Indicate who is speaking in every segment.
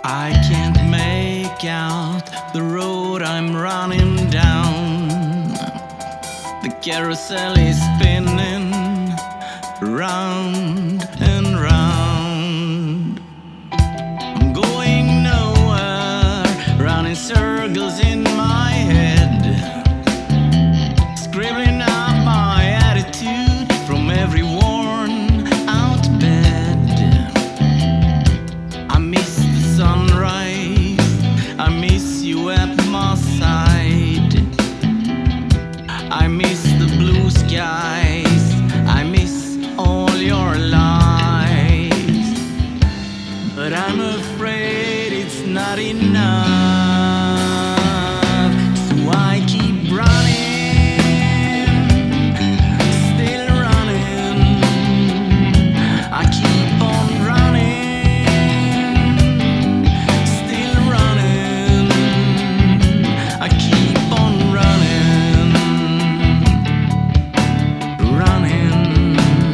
Speaker 1: I can't make out the road I'm running down. The carousel is spinning round and round. I'm going nowhere, running circles in my head, scribbling out my attitude from every worn out bed. I miss the sunrise, I miss you at my side. I miss the blue skies, I miss all your lies. But I'm afraid it's not enough, so I keep running, still running. I keep on running, still running. I keep on running, running.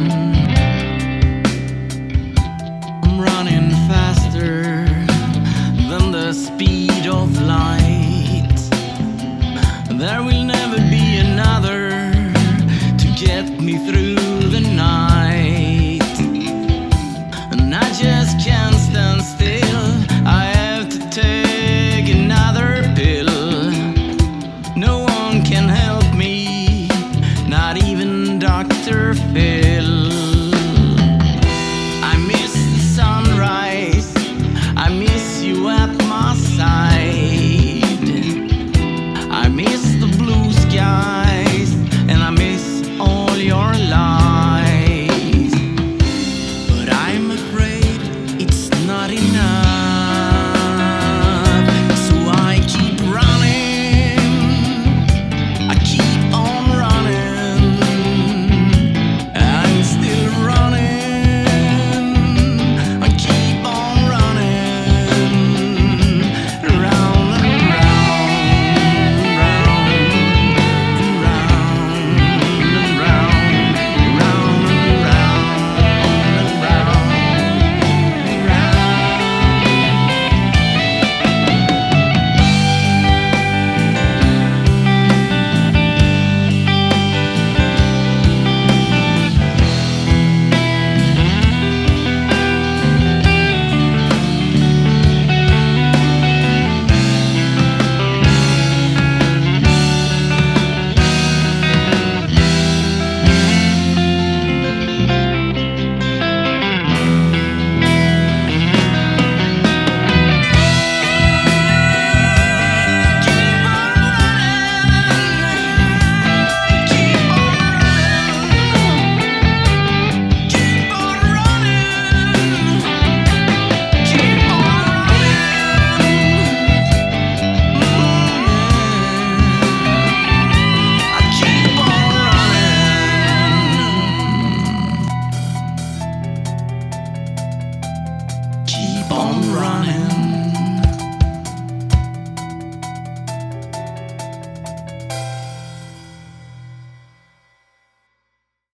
Speaker 1: I'm running faster than the speed of light. There will never be another to get me through the night. And I just can't stand still, I have to take another pill. No one can help me, not even Dr. Phil.